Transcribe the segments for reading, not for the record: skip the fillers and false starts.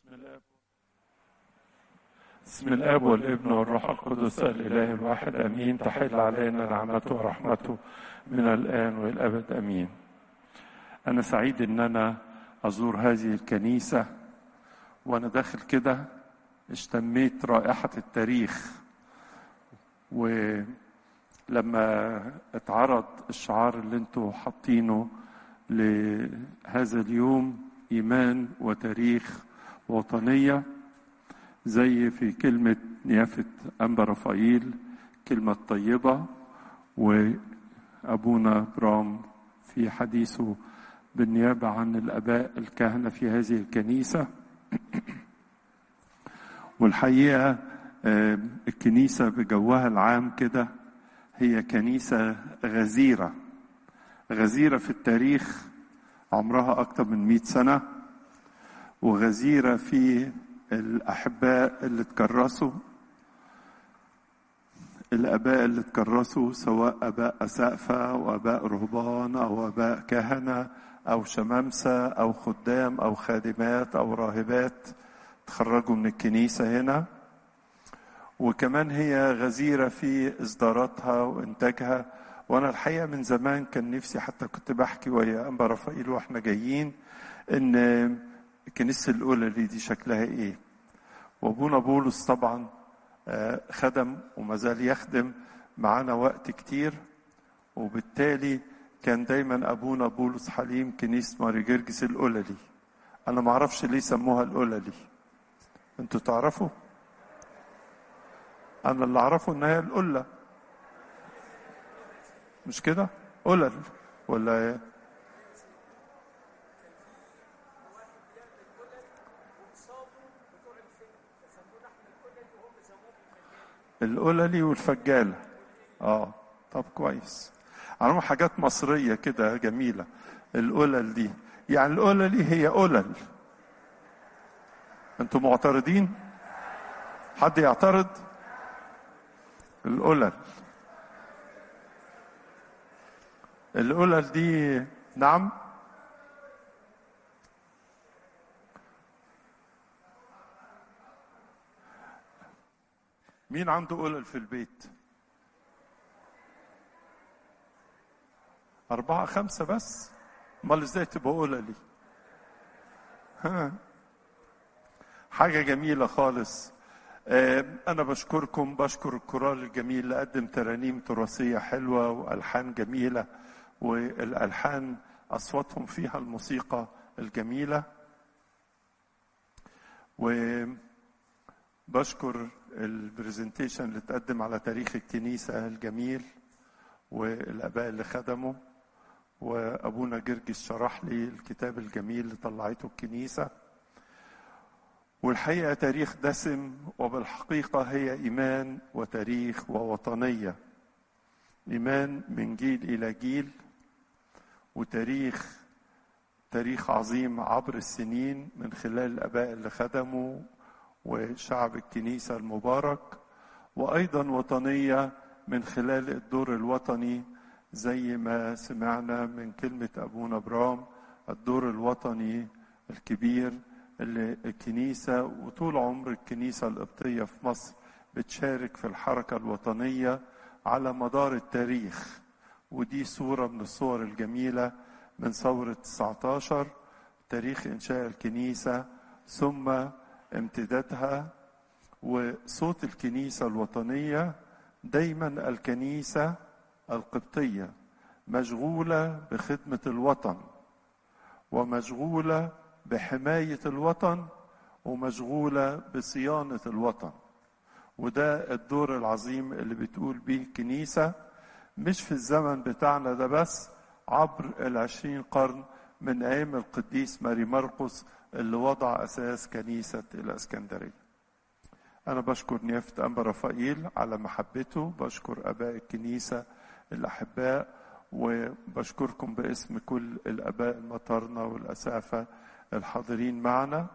بسم الاب والابن والروح القدس الاله الواحد امين. تحل علينا نعمته ورحمته من الان والابد امين. انا سعيد ان انا ازور هذه الكنيسه، وانا داخل كده اشتميت رائحه التاريخ، ولما اتعرض الشعار اللي انتوا حاطينه لهذا اليوم ايمان وتاريخ وطنيه، زي في كلمة نيافة أنبا رفائيل كلمة طيبة، وأبونا برام في حديثه بالنيابة عن الآباء الكهنة في هذه الكنيسة. والحقيقة الكنيسة بجوها العام كده هي كنيسة غزيرة في التاريخ، عمرها أكثر من 100 سنة، وغزيرة في الأحباء اللي تكرسوا، الآباء اللي تكرسوا، سواء آباء أسقفة أو آباء رهبان أو آباء كهنة أو شمامسة أو خدام أو خادمات أو راهبات تخرجوا من الكنيسة هنا. وكمان هي غزيرة في إصداراتها وإنتاجها. وأنا الحقيقة من زمان كان نفسي، حتى كنت بحكي ويا أنبا رفائيل وإحنا جايين، إن كنيسة الأولى دي شكلها إيه. وأبونا بولس طبعا خدم وما زال يخدم معانا وقت كتير، وبالتالي كان دايما أبونا بولس حليم كنيسة ماري جرجس الأوللي. أنا ما أعرفش ليه سموها الأوللي، أنتوا تعرفوا؟ أنا اللي أعرفه إن هي الأولى، مش كده؟ أولل ولا إيه؟ القللي والفجالة. طب كويس، عملوا حاجات مصرية كده جميلة. القلل دي يعني القللي هي قلل. انتوا معترضين؟ حد يعترض؟ القلل دي نعم. مين عنده قلل في البيت؟ 4 5 بس؟ امال ازاي تبقى قللي؟ حاجة جميلة خالص. أنا بشكركم، بشكر الكورال الجميل اللي قدم ترانيم تراثية حلوة وألحان جميلة، والألحان أصواتهم فيها الموسيقى الجميلة. وبشكر البرزنتيشن اللي تقدم على تاريخ الكنيسة الجميل والآباء اللي خدموا، وأبونا جرجس شرح لي الكتاب الجميل اللي طلعته الكنيسة. والحقيقة تاريخ دسم، وبالحقيقة هي إيمان وتاريخ ووطنية، إيمان من جيل إلى جيل، وتاريخ عظيم عبر السنين من خلال الآباء اللي خدموا وشعب الكنيسة المبارك، وأيضا وطنية من خلال الدور الوطني، زي ما سمعنا من كلمة أبونا برام، الدور الوطني الكبير اللي الكنيسة وطول عمر الكنيسة القبطية في مصر بتشارك في الحركة الوطنية على مدار التاريخ. ودي صورة من الصور الجميلة من ثورة 19، تاريخ إنشاء الكنيسة ثم امتدادها. وصوت الكنيسة الوطنية دايما الكنيسة القبطية مشغولة بخدمة الوطن، ومشغولة بحماية الوطن، ومشغولة بصيانة الوطن. وده الدور العظيم اللي بتقول بيه الكنيسة، مش في الزمن بتاعنا ده بس، عبر 20 قرن من أيام القديس ماري مرقس اللي وضع أساس كنيسة الإسكندرية. أنا بشكر نيافة أنبا رفائيل على محبته، بشكر آباء الكنيسة الأحباء، وبشكركم باسم كل الآباء المطرنة والأسافة الحاضرين معنا.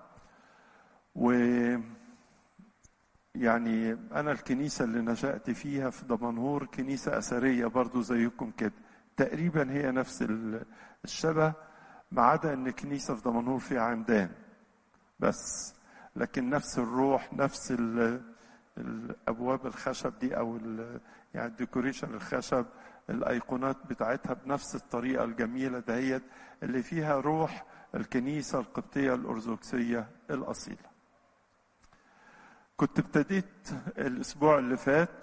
يعني أنا الكنيسة اللي نشأت فيها في دمنهور كنيسة أثرية برضو زيكم كده، تقريبا هي نفس الشبه، ما عدا أن كنيسة في دمنهور فيها عمدان بس. لكن نفس الروح، نفس الابواب الخشب دي او يعني الديكوريشن الخشب، الايقونات بتاعتها بنفس الطريقه الجميله دهيت اللي فيها روح الكنيسه القبطيه الارثوذكسيه الاصيله. كنت ابتديت الاسبوع اللي فات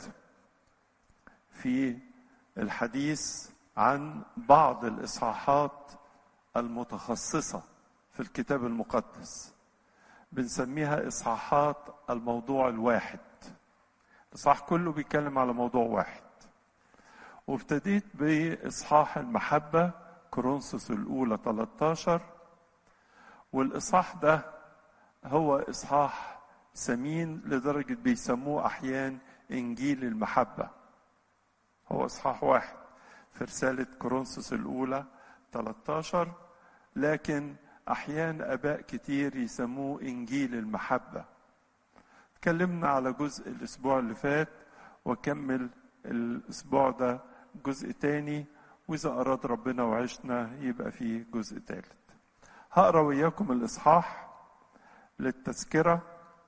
في الحديث عن بعض الاصحاحات المتخصصه في الكتاب المقدس، بنسميها اصحاحات الموضوع الواحد. الاصحاح كله بيتكلم على موضوع واحد. وابتديت باصحاح المحبه كورنثوس الاولى 13، والاصحاح ده هو اصحاح ثمين لدرجه بيسموه احيانا انجيل المحبه. هو اصحاح واحد في رساله كورنثوس الاولى 13، لكن احيانا اباء كتير يسموه انجيل المحبه. اتكلمنا على جزء الاسبوع اللي فات، وكمل الاسبوع ده جزء تاني، واذا اراد ربنا وعشنا يبقى فيه جزء تالت. هقرا وياكم الاصحاح للتذكره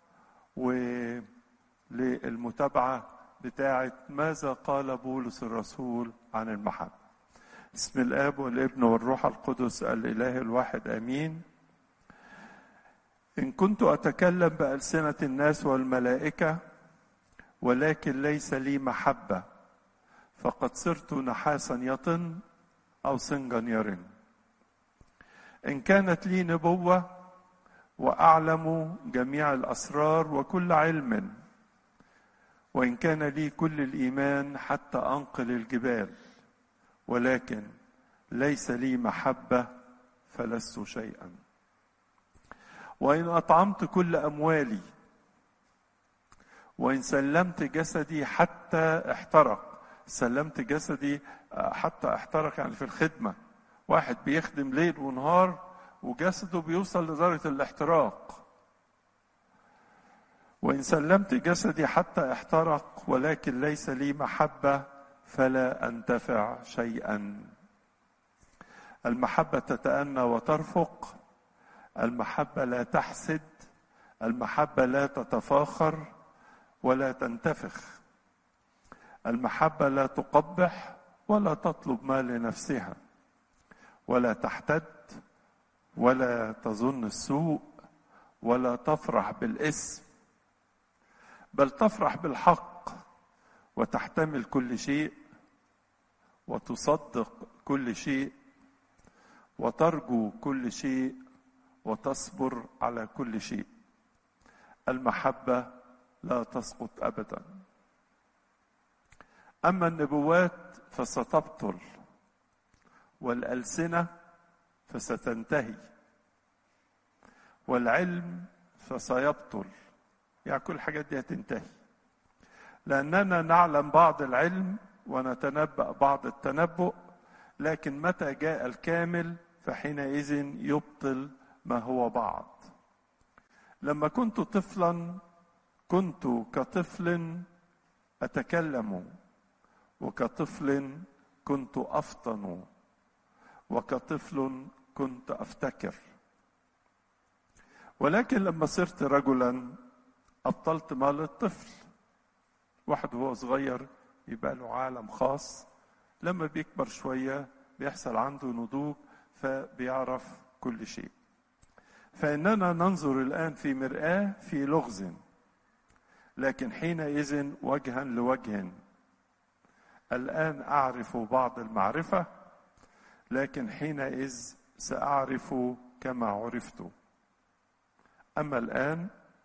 وللمتابعه بتاعه ماذا قال بولس الرسول عن المحبه. بسم الاب والابن والروح القدس الاله الواحد امين. ان كنت اتكلم بالسنه الناس والملائكه ولكن ليس لي محبه فقد صرت نحاسا يطن او صنجا يرن. ان كانت لي نبوه واعلم جميع الاسرار وكل علم، وان كان لي كل الايمان حتى انقل الجبال، ولكن ليس لي محبه فلست شيئا. وان اطعمت كل اموالي، وان سلمت جسدي حتى احترق. سلمت جسدي حتى احترق يعني في الخدمه، واحد بيخدم ليل ونهار وجسده بيوصل لدرجه الاحتراق. وان سلمت جسدي حتى احترق ولكن ليس لي محبه فلا انتفع شيئا. المحبه تتأنى وترفق، المحبه لا تحسد، المحبه لا تتفاخر ولا تنتفخ، المحبه لا تقبح ولا تطلب ما لنفسها، ولا تحتد ولا تظن السوء، ولا تفرح بالإثم، بل تفرح بالحق، وتحتمل كل شيء، وتصدق كل شيء، وترجو كل شيء، وتصبر على كل شيء. المحبة لا تسقط أبدا. أما النبوات فستبطل، والألسنة فستنتهي، والعلم فسيبطل. يعني كل الحاجات دي هتنتهي، لأننا نعلم بعض العلم ونتنبأ بعض التنبؤ، لكن متى جاء الكامل فحينئذ يبطل ما هو بعض. لما كنت طفلا كنت كطفل أتكلم، وكطفل كنت أفطن، وكطفل كنت أفتكر. ولكن لما صرت رجلا أبطلت ما للطفل. واحد وهو صغير يبقى له عالم خاص، لما بيكبر شوية بيحصل عنده نضوج فبيعرف كل شيء. فإننا ننظر الآن في مرآة في لغز، لكن حينئذ وجها لوجه. الآن أعرف بعض المعرفة، لكن حينئذ سأعرف كما عرفت. أما الآن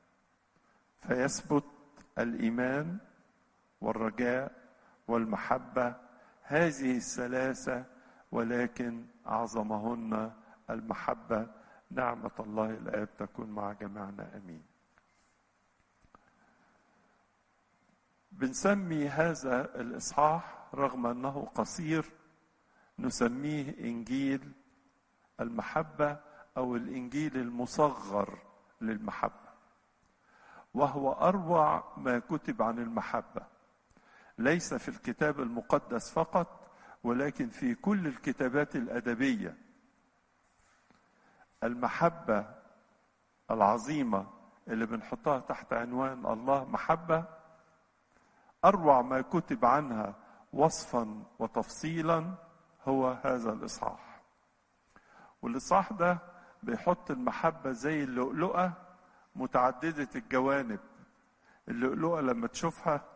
فيثبت الإيمان والرجاء والمحبة، هذه الثلاثة، ولكن أعظمهن المحبة. نعمة الله الآب تكون مع جميعنا آمين. بنسمي هذا الإصحاح رغم أنه قصير نسميه إنجيل المحبة أو الإنجيل المصغر للمحبة، وهو أروع ما كتب عن المحبة، ليس في الكتاب المقدس فقط ولكن في كل الكتابات الأدبية. المحبة العظيمة اللي بنحطها تحت عنوان الله محبة، أروع ما كتب عنها وصفا وتفصيلا هو هذا الإصحاح. والإصحاح ده بيحط المحبة زي اللؤلؤة متعددة الجوانب. اللؤلؤة لما تشوفها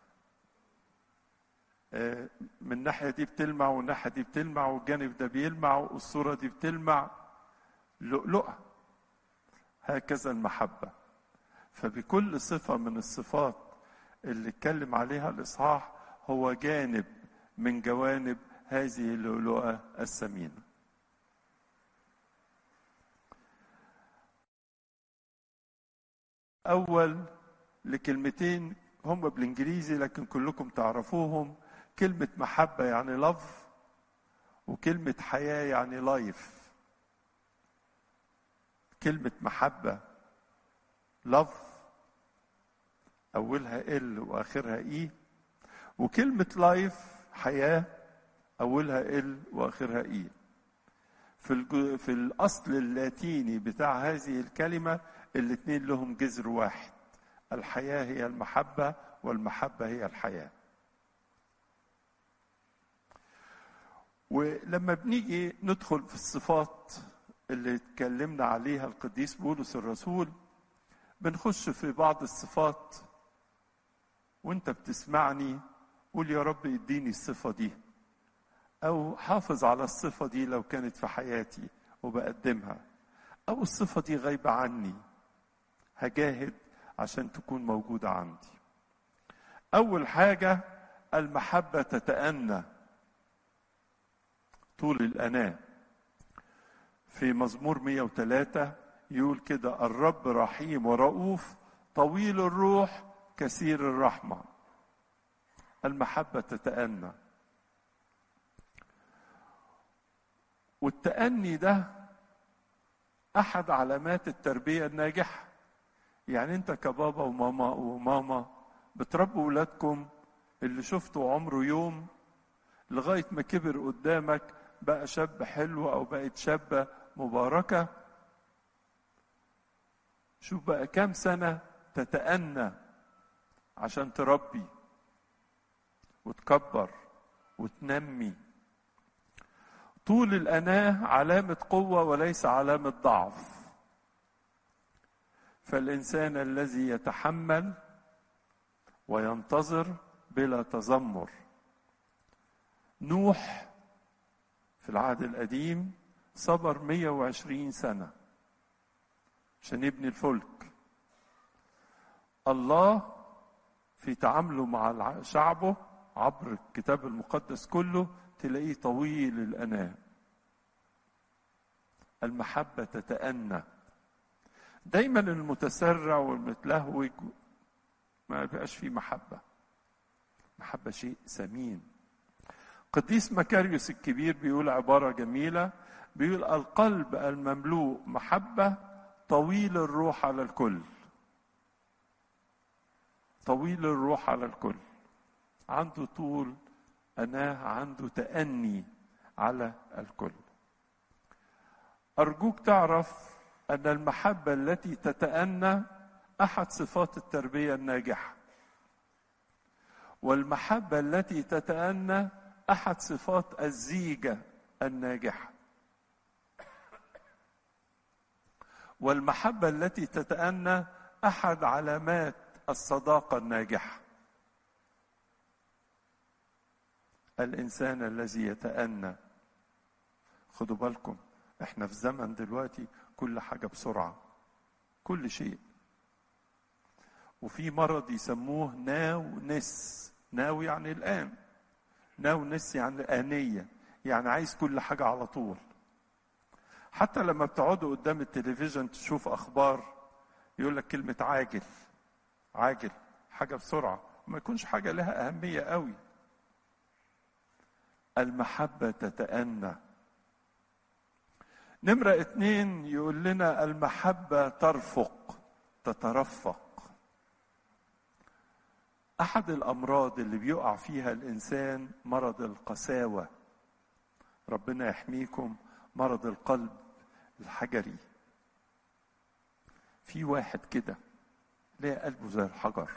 من الناحية دي بتلمع والناحية دي بتلمع والجانب ده بيلمع والصورة دي بتلمع، لؤلؤة. هكذا المحبة. فبكل صفة من الصفات اللي اتكلم عليها الإصحاح هو جانب من جوانب هذه اللؤلؤة الثمينة. أول لكلمتين هم بالإنجليزي لكن كلكم تعرفوهم. كلمة محبة يعني love، وكلمة حياة يعني life. كلمة محبة love أولها L وآخرها E، وكلمة life حياة أولها L وآخرها E. في الأصل اللاتيني بتاع هذه الكلمة الاثنين لهم جذر واحد، الحياة هي المحبة والمحبة هي الحياة. ولما بنيجي ندخل في الصفات اللي اتكلمنا عليها القديس بولس الرسول، بنخش في بعض الصفات وانت بتسمعني قول يا رب اديني الصفة دي، او حافظ على الصفة دي لو كانت في حياتي وبقدمها، او الصفة دي غايبة عني هجاهد عشان تكون موجودة عندي. اول حاجة المحبة تتأنى، طول الأناة. في مزمور 103 يقول كده: الرب رحيم ورؤوف طويل الروح كثير الرحمة. المحبة تتأنى. والتأني ده أحد علامات التربية الناجحة. يعني أنت كبابا وماما بتربوا ولادكم اللي شفته عمره يوم لغاية ما كبر قدامك بقى شاب حلو أو بقت شابة مباركة. شوف بقى كام سنة تتأنى عشان تربي وتكبر وتنمي. طول الأناة علامة قوة وليس علامة ضعف. فالإنسان الذي يتحمل وينتظر بلا تذمر. نوح في العهد القديم صبر 120 سنة عشان يبني الفلك. الله في تعامله مع شعبه عبر الكتاب المقدس كله تلاقيه طويل الأناة. المحبة تتأنى. دايما المتسرع والمتلهوج ما بقاش فيه محبة. محبة شيء ثمين. قديس مكاريوس الكبير بيقول عبارة جميلة، بيقول: القلب المملوء محبة طويل الروح على الكل. طويل الروح على الكل. عنده طول أناه، عنده تأني على الكل. أرجوك تعرف أن المحبة التي تتأنى أحد صفات التربية الناجحة، والمحبة التي تتأنى أحد صفات الزيجة الناجحة، والمحبة التي تتأنى أحد علامات الصداقة الناجحة. الإنسان الذي يتأنى. خدوا بالكم احنا في زمن دلوقتي كل حاجة بسرعة، كل شيء. وفي مرض يسموه ناو نس. ناو يعني الآن، ناو نس يعني آنية، يعني عايز كل حاجة على طول. حتى لما بتقعدوا قدام التلفزيون تشوف أخبار يقول لك كلمة عاجل. عاجل حاجة بسرعة، ما يكونش حاجة لها أهمية قوي. المحبة تتأنى. نمرة 2 يقول لنا المحبة ترفق، تترفق. أحد الأمراض اللي بيقع فيها الإنسان مرض القساوة. ربنا يحميكم. مرض القلب الحجري. في واحد كده ليه قلبه زي الحجر.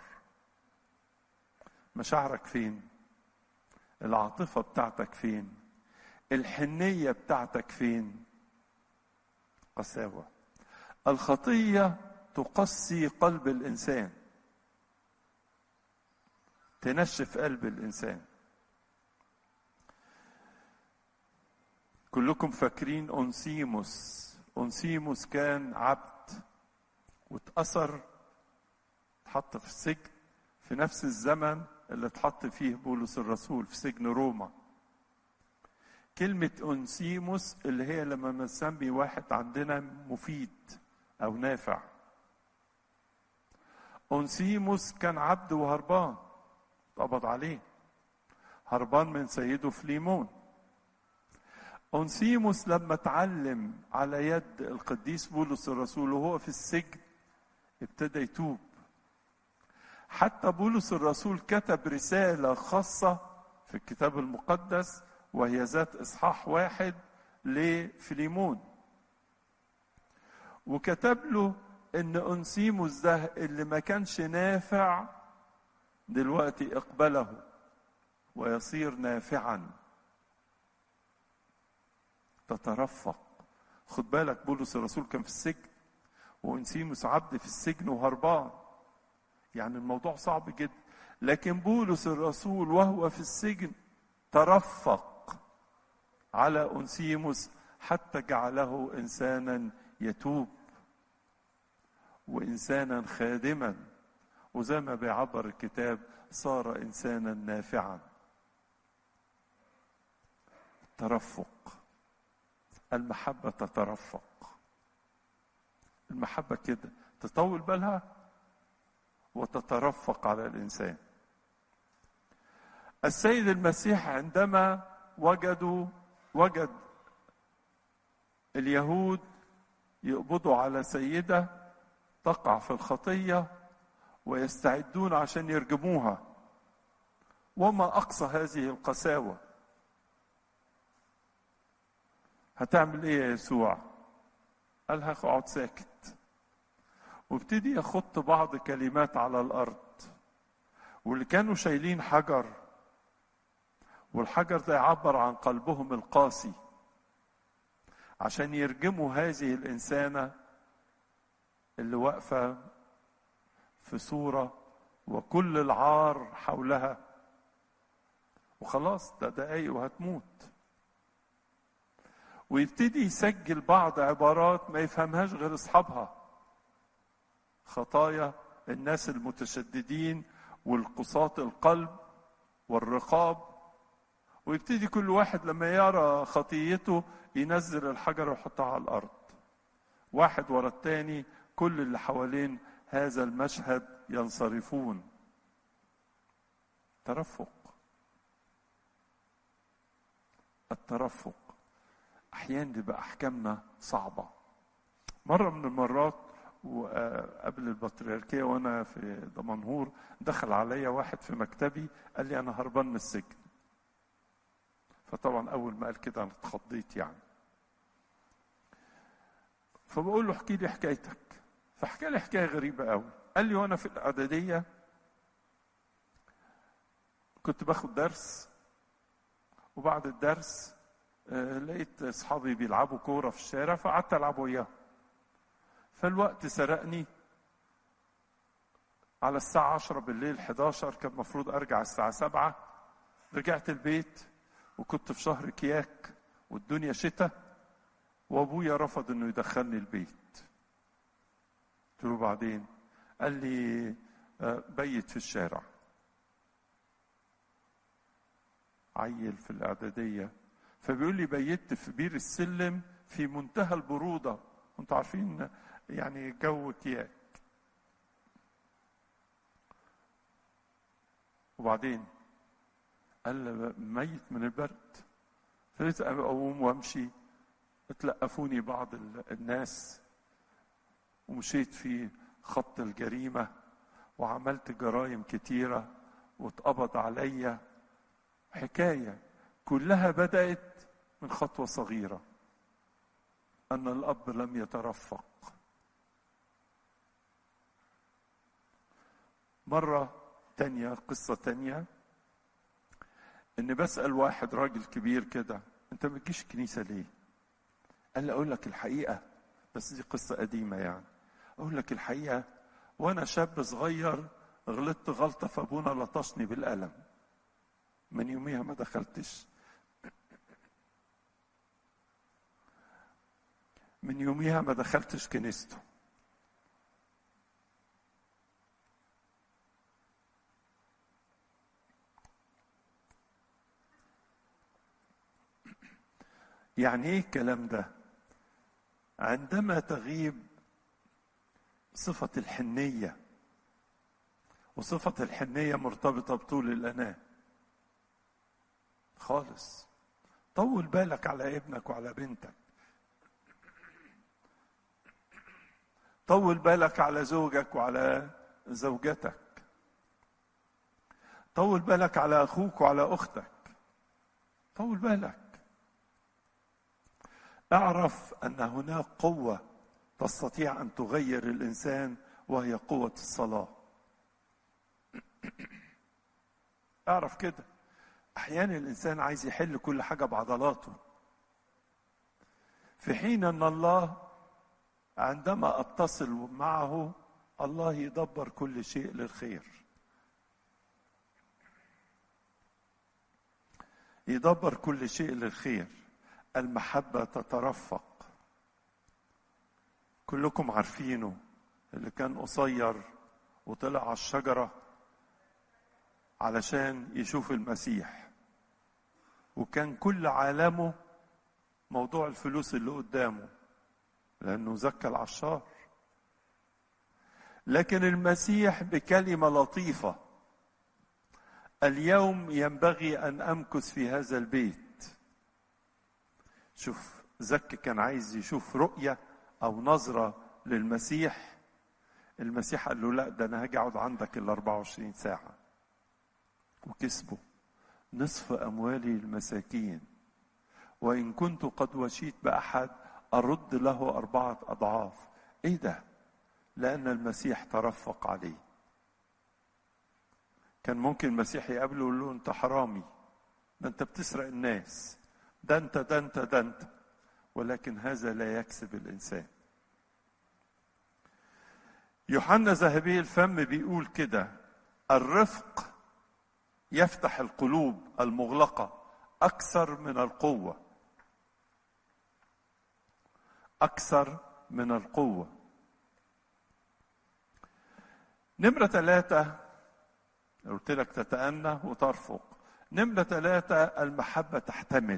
مشاعرك فين؟ العاطفة بتاعتك فين؟ الحنية بتاعتك فين؟ قساوة. الخطية تقسي قلب الإنسان، تنشف قلب الإنسان. كلكم فاكرين أنسيموس كان عبد واتأثر، اتحط في السجن في نفس الزمن اللي اتحط فيه بولس الرسول في سجن روما. كلمة أنسيموس اللي هي لما بنسمي واحد عندنا مفيد أو نافع. أنسيموس كان عبد وهربان، اتقبض عليه، هربان من سيده فليمون. أنسيموس لما اتعلم على يد القديس بولس الرسول وهو في السجن ابتدى يتوب. حتى بولس الرسول كتب رسالة خاصة في الكتاب المقدس وهي ذات إصحاح 1 لفليمون، وكتب له إن أنسيموس ده اللي ما كانش نافع دلوقتي اقبله ويصير نافعا. تترفق. خد بالك بولس الرسول كان في السجن وأنسيموس عبد في السجن وهربان، يعني الموضوع صعب جدا. لكن بولس الرسول وهو في السجن ترفق على أنسيموس حتى جعله إنسانا يتوب وإنسانا خادما، وزي ما بيعبر الكتاب صار إنسانا نافعا. ترفق. المحبة تترفق. المحبة كده تطول بالها وتترفق على الإنسان. السيد المسيح عندما وجد اليهود يقبضوا على سيدة تقع في الخطية ويستعدون عشان يرجموها، وما أقصى هذه القساوة. هتعمل ايه يا يسوع؟ قال هقعد ساكت، وابتدي يخط بعض كلمات على الارض. واللي كانوا شايلين حجر، والحجر ده يعبر عن قلبهم القاسي، عشان يرجموا هذه الانسانه اللي واقفه في صوره وكل العار حولها، وخلاص ده دقايق وهتموت. ويبتدي يسجل بعض عبارات ما يفهمهاش غير اصحابها، خطايا الناس المتشددين والقساة القلب والرقاب. ويبتدي كل واحد لما يرى خطيته ينزل الحجر ويحطها على الارض، واحد ورا التاني. كل اللي حوالين هذا المشهد ينصرفون. ترفق. الترفق. احيانا بيبقى احكامنا صعبه. مره من المرات وقبل البطريركيه وانا في دمنهور دخل عليا واحد في مكتبي قال لي انا هربان من السجن. فطبعا اول ما قال كده انا اتخضيت يعني. فبقول له احكي لي حكايتك. فحكى لي حكايه غريبه قوي. قال لي وانا في الاعداديه كنت باخد درس، وبعد الدرس لقيت اصحابي بيلعبوا كوره في الشارع فقعدت العب وياهم. فالوقت سرقني على الساعه 10 بالليل 11، كان المفروض ارجع الساعه 7. رجعت البيت وكنت في شهر كياك والدنيا شتاء، وابويا رفض انه يدخلني البيت. قلت له بعدين؟ قال لي بيت في الشارع. عيل في الاعداديه. فبيقول لي بيت في بير السلم في منتهى البروده، انتوا عارفين يعني جو كياك. وبعدين قال ميت من البرد. فلقيت اقوم وامشي، اتلقفوني بعض الناس ومشيت في خط الجريمه وعملت جرائم كتيره واتقبض عليا. حكايه كلها بدأت من خطوة صغيرة، أن الأب لم يترفق. مرة تانية، قصة تانية، إني بسأل واحد راجل كبير كده: أنت ما بتجيش الكنيسة ليه؟ قال لي: أقول لك الحقيقة، بس دي قصة قديمة يعني. أقول لك الحقيقة، وأنا شاب صغير غلطت غلطة فأبونا لطشني بالقلم، من يوميها ما دخلتش. من يوميها ما دخلتش كنيسته. يعني ايه الكلام ده؟ عندما تغيب صفة الحنية، وصفة الحنية مرتبطة بطول الأناة خالص. طول بالك على ابنك وعلى بنتك، طول بالك على زوجك وعلى زوجتك، طول بالك على أخوك وعلى أختك، طول بالك. اعرف أن هناك قوة تستطيع أن تغير الإنسان، وهي قوة الصلاة. اعرف كده. أحيانا الإنسان عايز يحل كل حاجة بعضلاته، في حين أن الله عندما أتصل معه، الله يدبر كل شيء للخير، يدبر كل شيء للخير. المحبة تترفق. كلكم عارفينه، اللي كان قصير وطلع على الشجرة علشان يشوف المسيح، وكان كل عالمه موضوع الفلوس اللي قدامه، لأنه زكى العشار. لكن المسيح بكلمة لطيفة: اليوم ينبغي أن أمكث في هذا البيت. شوف، زكى كان عايز يشوف رؤية أو نظرة للمسيح. المسيح قال له: لا، ده أنا هاجي أقعد عندك 24 ساعة. وكسبه نصف أموالي المساكين، وإن كنت قد وشيت بأحد أرد له 4 أضعاف. إيه ده؟ لأن المسيح ترفق عليه. كان ممكن المسيح يقابله ويقول له: أنت حرامي، ده أنت بتسرق الناس، ده أنت ده أنت ده أنت. ولكن هذا لا يكسب الإنسان. يوحنا ذهبي الفم بيقول كده: الرفق يفتح القلوب المغلقة أكثر من القوة، أكثر من القوة. نمرة 3، قلت لك تتأنى وترفق. نمرة 3، المحبة تحتمل.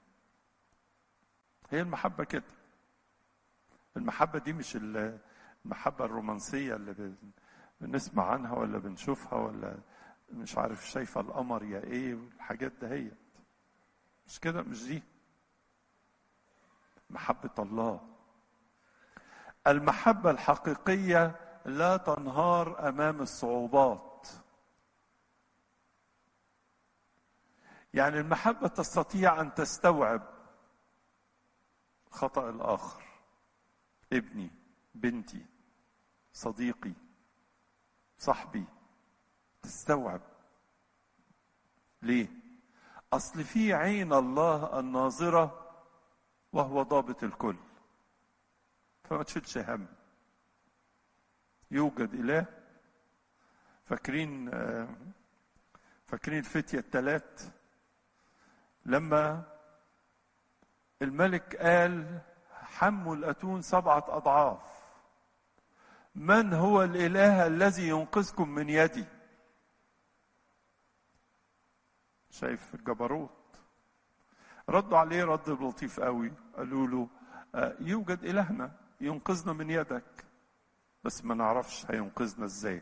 هي المحبة كده. المحبة دي مش المحبة الرومانسية اللي بنسمع عنها ولا بنشوفها، ولا مش عارف شايفة القمر يا ايه والحاجات دهيت. مش كده، مش دي محبة الله. المحبة الحقيقية لا تنهار أمام الصعوبات. يعني المحبة تستطيع أن تستوعب خطأ الآخر، ابني، بنتي، صديقي، صاحبي، تستوعب. ليه؟ أصل في عين الله الناظرة وهو ضابط الكل، فما تشيلش هم. يوجد إله. فاكرين الفتية الثلاث لما الملك قال: حموا الأتون 7 أضعاف، من هو الإله الذي ينقذكم من يدي؟ شايف الجبروت. ردوا عليه رد لطيف قوي، قالوا له: يوجد إلهنا ينقذنا من يدك، بس ما نعرفش هينقذنا ازاي.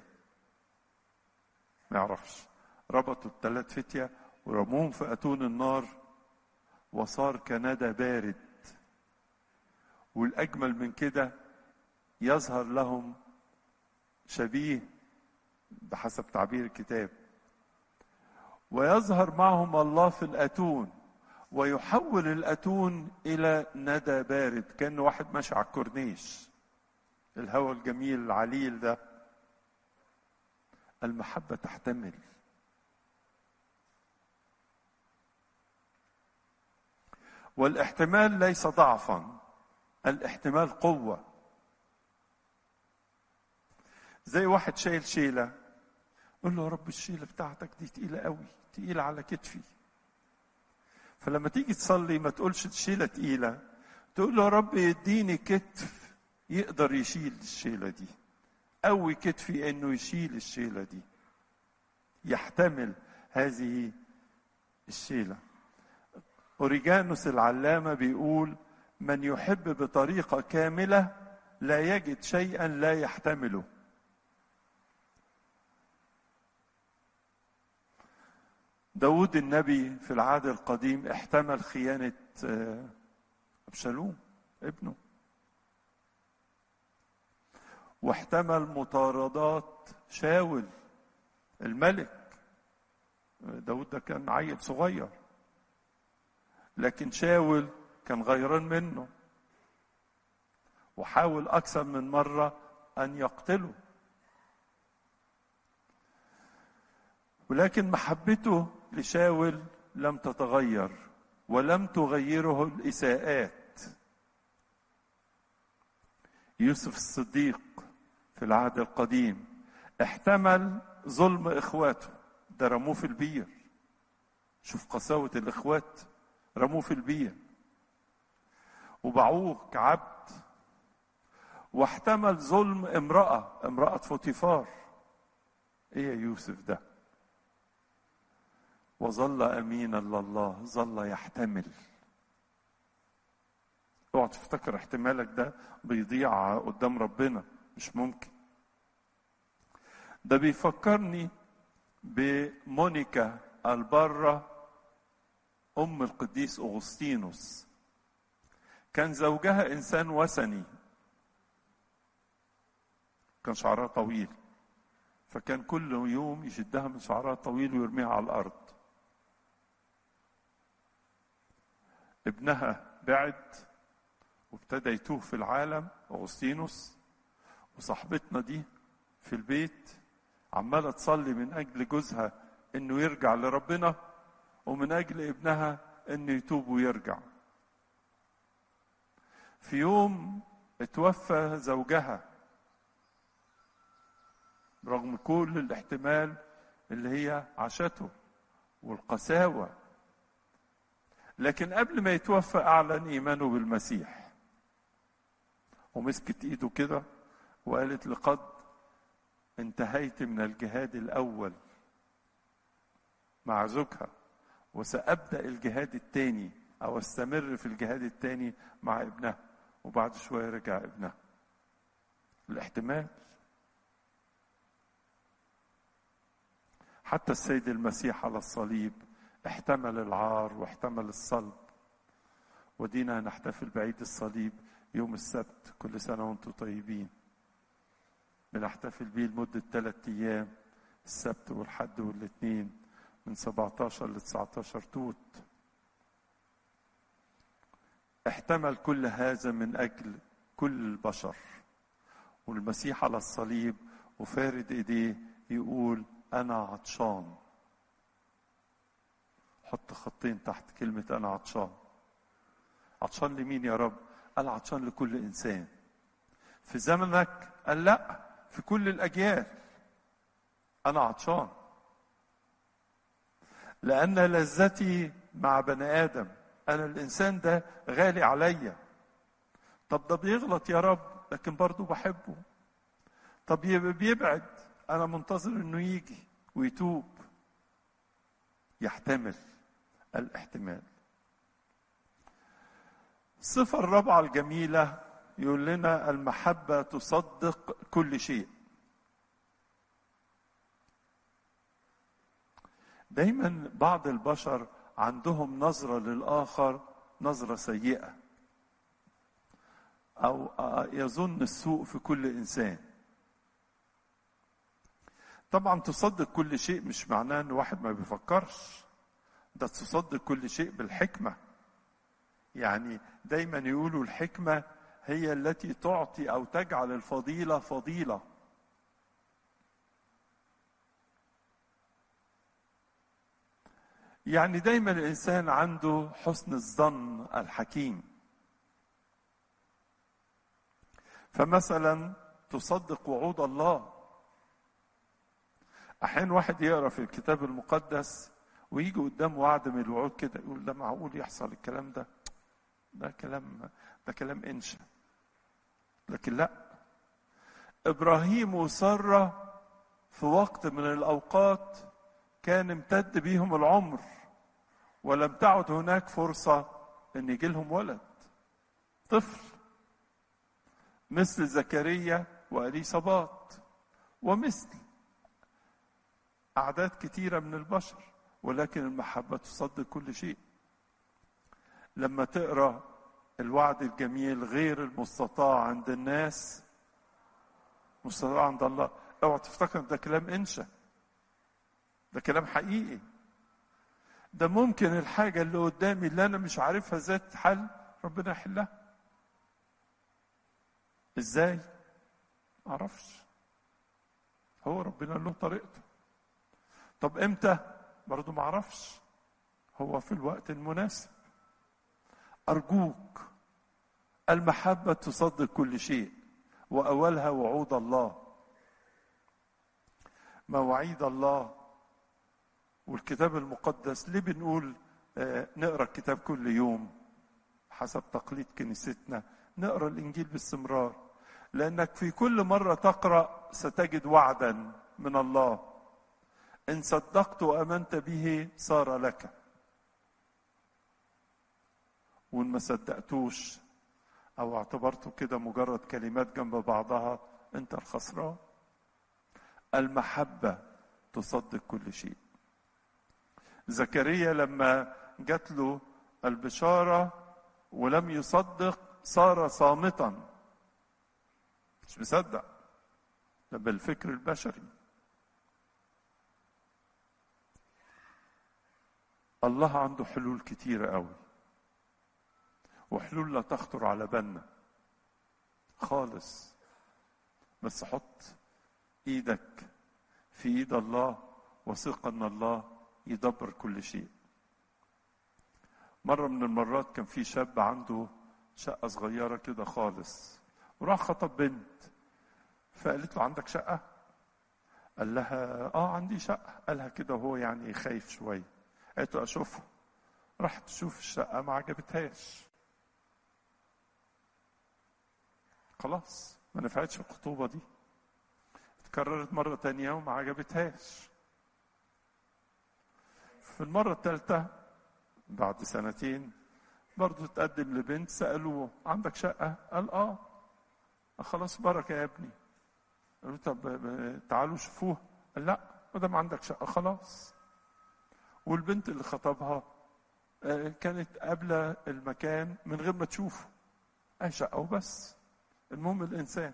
ما يعرفش. ربطوا ال3 فتية ورموهم في أتون النار، وصار كندى بارد. والأجمل من كده، يظهر لهم شبيه بحسب تعبير الكتاب، ويظهر معهم الله في الأتون، ويحول الأتون إلى ندى بارد، كأنه واحد ماشي على الكورنيش، الهواء الجميل العليل ده. المحبة تحتمل. والاحتمال ليس ضعفا، الاحتمال قوة. زي واحد شايل شيلة، قل له يا رب الشيلة بتاعتك دي تقيلة قوي، تقيلة على كتفي. فلما تيجي تصلي ما تقولش الشيلة تقيلة، تقول له يا رب يديني كتف يقدر يشيل الشيلة دي، قوي كتفي انه يشيل الشيلة دي، يحتمل هذه الشيلة. أوريجانوس العلامة بيقول: من يحب بطريقة كاملة لا يجد شيئا لا يحتمله. داود النبي في العهد القديم احتمل خيانة أبشالوم ابنه، واحتمل مطاردات شاول الملك. داود ده كان عيل صغير، لكن شاول كان غيران منه وحاول أكثر من مرة أن يقتله، ولكن محبته لشاول لم تتغير ولم تغيره الإساءات. يوسف الصديق في العهد القديم احتمل ظلم إخواته، ده رموه في البير. شوف قساوة الإخوات، رموه في البير وباعوه كعبد. واحتمل ظلم امرأة فوتيفار. ايه يا يوسف ده؟ وظل امينا لله، ظل يحتمل. اوعى تفتكر احتمالك ده بيضيع قدام ربنا، مش ممكن. ده بيفكرني بمونيكا البارة ام القديس اغسطينوس. كان زوجها انسان وثني، كان شعرها طويل، فكان كل يوم يشدها من شعرها الطويل ويرميها على الارض. ابنها بعد وابتدى يتوه في العالم، اغسطينوس. وصاحبتنا دي في البيت عماله تصلي من اجل جوزها انه يرجع لربنا، ومن اجل ابنها انه يتوب ويرجع. في يوم اتوفى زوجها رغم كل الاحتمال اللي هي عاشته والقساوة، لكن قبل ما يتوفى أعلن إيمانه بالمسيح، ومسكت إيده كده وقالت: لقد انتهيت من الجهاد الأول مع زوجها، وسأبدأ الجهاد الثاني أو استمر في الجهاد الثاني مع ابنها. وبعد شوية رجع ابنها. الاحتمال. حتى السيد المسيح على الصليب احتمل العار واحتمل الصلب. ودينا نحتفل بعيد الصليب يوم السبت، كل سنة وانتم طيبين. بنحتفل بيه لمدة 3 أيام، السبت والحد والاثنين، من 17 ل 19 توت. احتمل كل هذا من أجل كل البشر. والمسيح على الصليب وفارد ايديه يقول: أنا عطشان. حط خطين تحت كلمة أنا عطشان. عطشان لمين يا رب؟ قال: عطشان لكل إنسان. في زمنك؟ قال: لا، في كل الأجيال. أنا عطشان لأن لذتي مع بني آدم. أنا الإنسان ده غالي عليا. طب ده بيغلط يا رب، لكن برضو بحبه. طب بيبعد، أنا منتظر إنه يجي ويتوب. يحتمل. الاحتمال. الصفة الرابعة الجميلة يقول لنا: المحبة تصدق كل شيء. دايما بعض البشر عندهم نظرة للآخر نظرة سيئة، أو يظن السوء في كل إنسان. طبعا تصدق كل شيء مش معناه ان واحد ما بيفكرش، ده تصدق كل شيء بالحكمة. يعني دايما يقولوا الحكمة هي التي تعطي او تجعل الفضيلة فضيلة. يعني دايما الإنسان عنده حسن الظن الحكيم. فمثلا تصدق وعود الله. أحيانا واحد يقرأ في الكتاب المقدس ويجي قدام وعد من الوعود كده يقول ده معقول يحصل الكلام ده؟ ده كلام إنشا. لكن لا، إبراهيم وسارة في وقت من الأوقات كان امتد بيهم العمر ولم تعد هناك فرصة أن يجي لهم ولد، طفل، مثل زكريا وإليصابات ومثل أعداد كتيرة من البشر. ولكن المحبة تصدق كل شيء. لما تقرأ الوعد الجميل غير المستطاع عند الناس مستطاع عند الله، اوعى تفتكر ده كلام انشا، ده كلام حقيقي. ده ممكن الحاجة اللي قدامي اللي أنا مش عارفها ذات حل ربنا يحلها. إزاي؟ معرفش، هو ربنا له طريقته. طب إمتى؟ برضو معرفش، هو في الوقت المناسب. أرجوك، المحبة تصدق كل شيء، وأولها وعود الله، مواعيد الله. والكتاب المقدس ليه بنقول نقرأ الكتاب كل يوم؟ حسب تقليد كنيستنا نقرأ الإنجيل باستمرار، لأنك في كل مرة تقرأ ستجد وعدا من الله إن صدقت وأمنت به صار لك، وإن ما صدقتوش أو اعتبرته كده مجرد كلمات جنب بعضها أنت الخسران. المحبة تصدق كل شيء. زكريا لما جات له البشارة ولم يصدق صار صامتا، مش مصدق، ده بالفكر البشري. الله عنده حلول كتيرة قوي، وحلول لا تخطر على بالنا خالص، بس حط ايدك في ايد الله وثق ان الله يدبر كل شيء. مرة من المرات كان في شاب عنده شقة صغيرة كده خالص، وراح خطب بنت، فقالت له عندك شقة؟ قال لها عندي شقة. قالها كده وهو يعني خايف شوية. قالت له اشوفها. راحت تشوف الشقة ما عجبتهاش، خلاص ما نفعتش الخطوبة دي. اتكررت مرة تانية وما عجبتهاش. في المرة الثالثة بعد سنتين برضو تقدم لبنت، سألوه عندك شقة؟ قال خلاص بركة يا ابني. قالوا طب تعالوا شوفوها. قال لا، ما دام عندك شقة خلاص. والبنت اللي خطبها كانت قابلة المكان من غير ما تشوفه، اي شقة وبس. المهم الإنسان،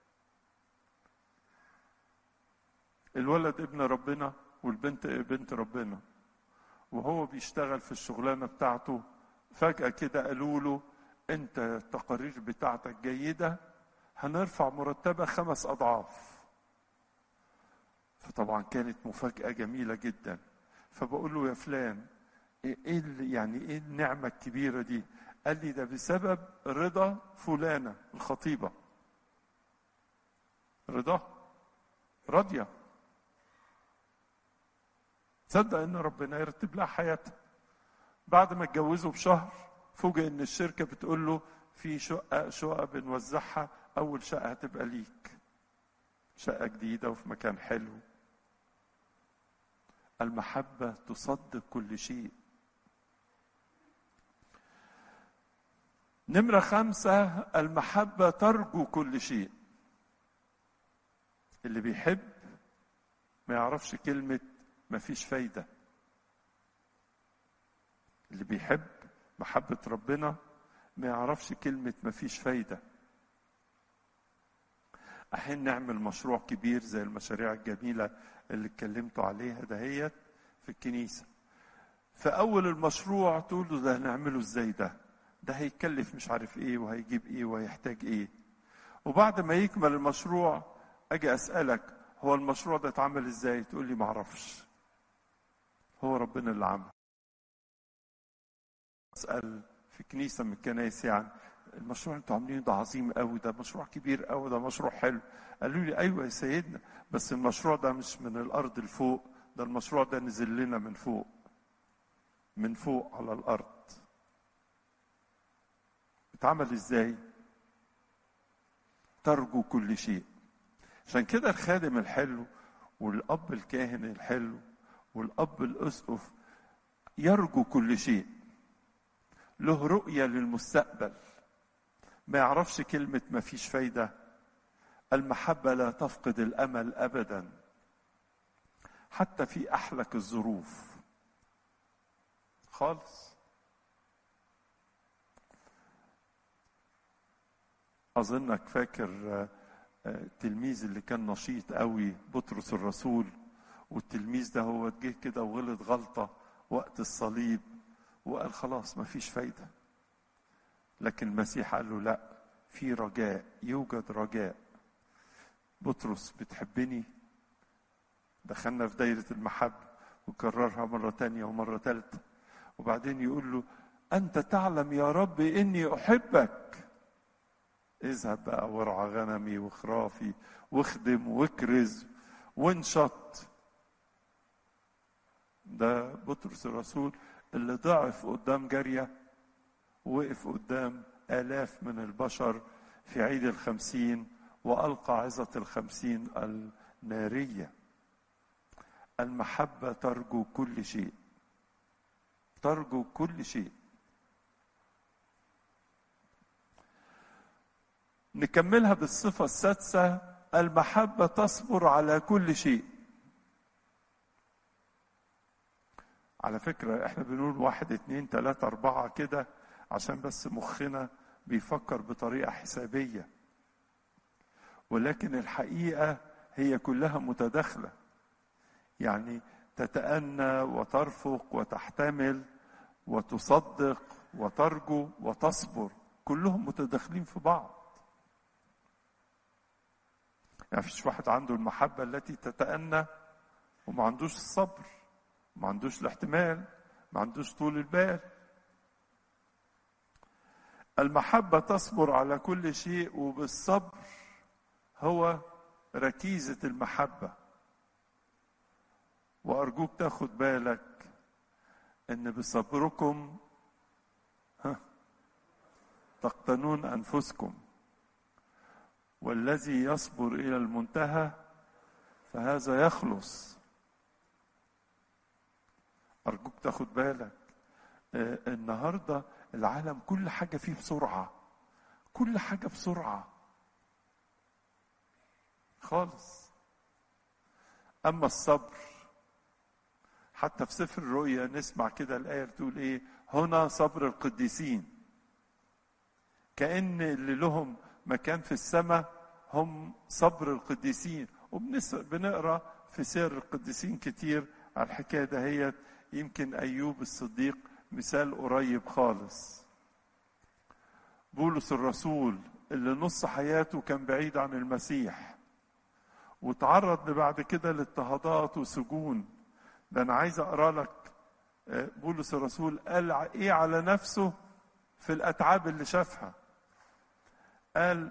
الولد ابن ربنا والبنت بنت ربنا، وهو بيشتغل في الشغلانة بتاعته فجأة كده قالوا له انت التقارير بتاعتك جيدة، هنرفع مرتبة 5 أضعاف. فطبعا كانت مفاجأة جميلة جدا. فبقول له يا فلان ايه النعمة الكبيرة دي؟ قال لي ده بسبب رضا فلانة الخطيبة. رضا راضية، تصدق ان ربنا يرتب لها حياتها. بعد ما اتجوزوا بشهر فوجئ ان الشركة بتقول له في شقة بنوزعها، اول شقة هتبقى ليك، شقة جديدة وفي مكان حلو. المحبة تصدق كل شيء. نمرة 5، المحبة ترجو كل شيء. اللي بيحب ما يعرفش كلمة ما فيش فايدة. اللي بيحب محبة ربنا ما يعرفش كلمة ما فيش فايدة. أحيانا نعمل مشروع كبير زي المشاريع الجميلة اللي اتكلمتوا عليها دهيت في الكنيسة. في أول المشروع تقول له ده هنعمله ازاي؟ ده هيكلف مش عارف ايه وهيجيب ايه وهيحتاج ايه. وبعد ما يكمل المشروع اجي اسألك هو المشروع ده اتعمل ازاي؟ تقول لي معرفش، هو ربنا اللي عمل. بسأل في كنيسة من الكنائس يعني المشروع انتوا عاملينه ده عظيم قوي، ده مشروع كبير قوي، ده مشروع حلو. قالوا لي ايوه يا سيدنا، بس المشروع ده مش من الارض لفوق، ده المشروع ده نزل لنا من فوق، من فوق على الارض. اتعمل ازاي؟ ترجو كل شيء. عشان كده الخادم الحلو والاب الكاهن الحلو والاب الاسقف يرجو كل شيء، له رؤية للمستقبل، ما يعرفش كلمة ما فيش فايدة. المحبة لا تفقد الأمل أبدا حتى في أحلك الظروف خالص. أظنك فاكر التلميذ اللي كان نشيط قوي بطرس الرسول، والتلميذ ده هو جه كده وغلط غلطة وقت الصليب وقال خلاص ما فيش فايدة، لكن المسيح قال له لا، في رجاء، يوجد رجاء. بطرس بتحبني؟ دخلنا في دايرة المحبة وكررها مرة تانية ومرة تالتة، وبعدين يقول له أنت تعلم يا رب إني أحبك، اذهب بقى وارعى غنمي وخرافي واخدم واكرز وانشط. ده بطرس الرسول اللي ضعف قدام جارية، وقف قدام آلاف من البشر في عيد الخمسين وألقى عظة الخمسين النارية. المحبة ترجو كل شيء، ترجو كل شيء. نكملها بالصفة السادسة، المحبة تصبر على كل شيء. على فكرة احنا بنقول 1 2 3 4 كده عشان بس مخنا بيفكر بطريقة حسابية، ولكن الحقيقة هي كلها متداخلة، يعني تتأنى وترفق وتحتمل وتصدق وترجو وتصبر، كلهم متداخلين في بعض. يعني مفيش واحد عنده المحبة التي تتأنى وما عندوش الصبر، ما عندوش الاحتمال، ما عندوش طول البال. المحبة تصبر على كل شيء، وبالصبر هو ركيزة المحبة. وأرجوك تاخد بالك إن بصبركم تقتنون أنفسكم، والذي يصبر إلى المنتهى فهذا يخلص. أرجوك تاخد بالك، النهاردة العالم كل حاجة فيه بسرعة، كل حاجة بسرعة خالص. أما الصبر، حتى في سفر الرؤيا نسمع كده الآية بتقول إيه؟ هنا صبر القديسين. كأن اللي لهم مكان في السماء هم صبر القديسين. وبنقرأ في سير القديسين كتير على الحكاية دهيت. يمكن أيوب الصديق مثال قريب خالص. بولس الرسول اللي نص حياته كان بعيد عن المسيح وتعرض بعد كده لاضطهادات وسجون. ده أنا عايز أقرأ لك بولس الرسول قال إيه على نفسه في الأتعاب اللي شافها. قال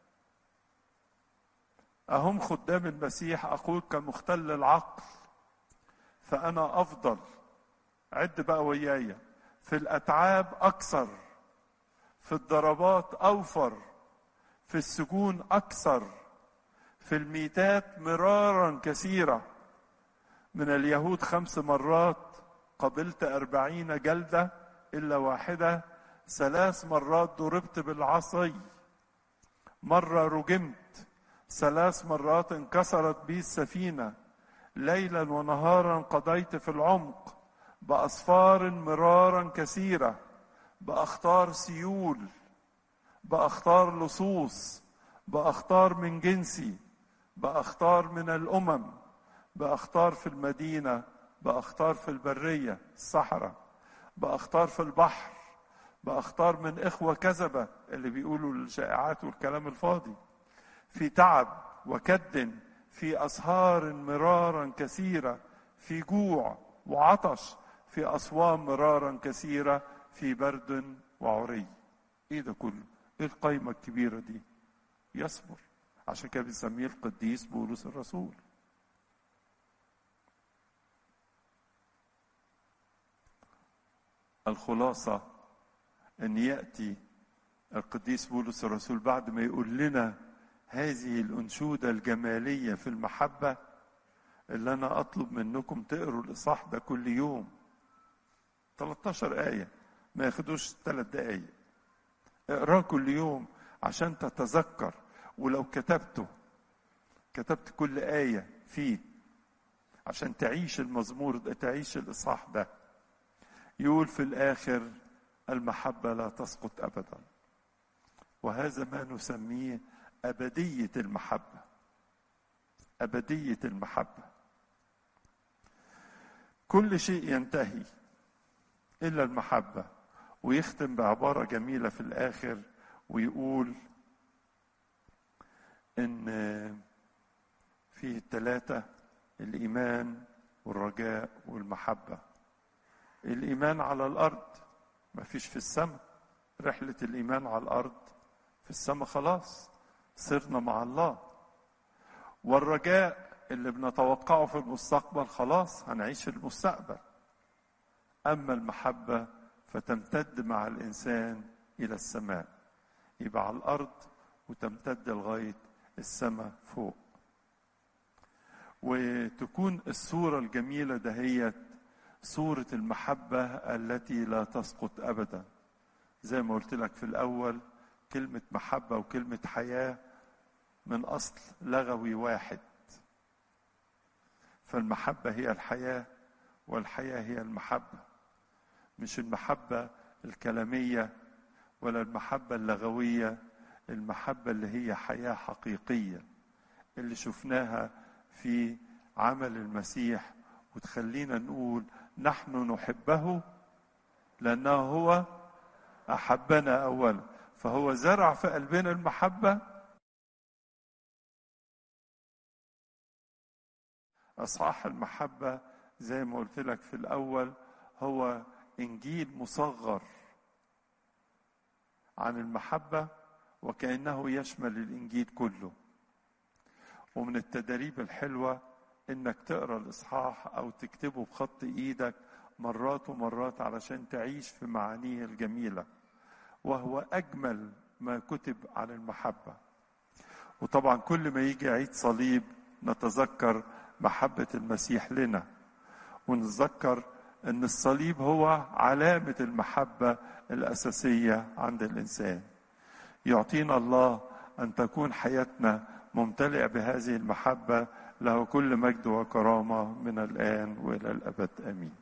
أهم خدام المسيح أقول كمختل العقل فأنا أفضل. عد بقى ويايا، في الأتعاب أكثر، في الضربات أوفر، في السجون أكثر، في الميتات مرارا كثيرة. من اليهود 5 مرات قبلت 40 جلدة إلا واحدة. 3 مرات ضربت بالعصي، مرة رجمت، 3 مرات انكسرت بي السفينة. ليلا ونهارا قضيت في العمق، بأسفار مرارا كثيرة، بأخطار سيول، بأخطار لصوص، بأخطار من جنسي، بأخطار من الأمم، بأخطار في المدينة، بأخطار في البرية الصحراء، بأخطار في البحر، بأخطار من إخوة كذبة اللي بيقولوا الشائعات والكلام الفاضي، في تعب وكد، في أسهار مرارا كثيرة، في جوع وعطش، في أصوام مرارا كثيرة، في برد وعري. ايه ده كله؟ ايه القايمة الكبيرة دي؟ يصبر. عشان كده بنسميه القديس بولس الرسول. الخلاصة ان يأتي القديس بولس الرسول بعد ما يقول لنا هذه الأنشودة الجمالية في المحبة، اللي أنا أطلب منكم تقروا الإصحاح ده كل يوم. 13 آية، ما ياخدوش 3 دقايق. اقراه كل يوم عشان تتذكر، ولو كتبت كل آية فيه عشان تعيش المزمور ده، تعيش الإصحاح ده. يقول في الآخر المحبة لا تسقط أبدا، وهذا ما نسميه أبدية المحبة. أبدية المحبة. كل شيء ينتهي إلا المحبة. ويختم بعبارة جميلة في الآخر ويقول إن فيه الثلاثة: الإيمان والرجاء والمحبة. الإيمان على الأرض، ما فيش في السماء. رحلة الإيمان على الأرض، في السماء خلاص صرنا مع الله. والرجاء اللي بنتوقعه في المستقبل، خلاص هنعيش في المستقبل. أما المحبة فتمتد مع الإنسان إلى السماء، يبقى على الأرض وتمتد لغاية السماء فوق. وتكون الصورة الجميلة دهيت صورة المحبة التي لا تسقط أبدا. زي ما قلت لك في الأول، كلمة محبة وكلمة حياة من أصل لغوي واحد. فالمحبة هي الحياة، والحياة هي المحبة. مش المحبة الكلامية ولا المحبة اللغوية، المحبة اللي هي حياة حقيقية، اللي شفناها في عمل المسيح، وتخلينا نقول نحن نحبه لأنه هو أحبنا أولا. فهو زرع في قلبنا المحبة. أصحاح المحبة زي ما قلت لك في الأول هو إنجيل مصغر عن المحبة، وكأنه يشمل الإنجيل كله. ومن التدريب الحلوة إنك تقرأ الإصحاح أو تكتبه بخط إيدك مرات ومرات علشان تعيش في معانيه الجميلة. وهو أجمل ما كتب عن المحبة. وطبعا كل ما يجي عيد صليب نتذكر محبة المسيح لنا، ونتذكر أن الصليب هو علامة المحبة الأساسية عند الإنسان. يعطينا الله أن تكون حياتنا ممتلئة بهذه المحبة. له كل مجد وكرامة من الآن وإلى الأبد. آمين.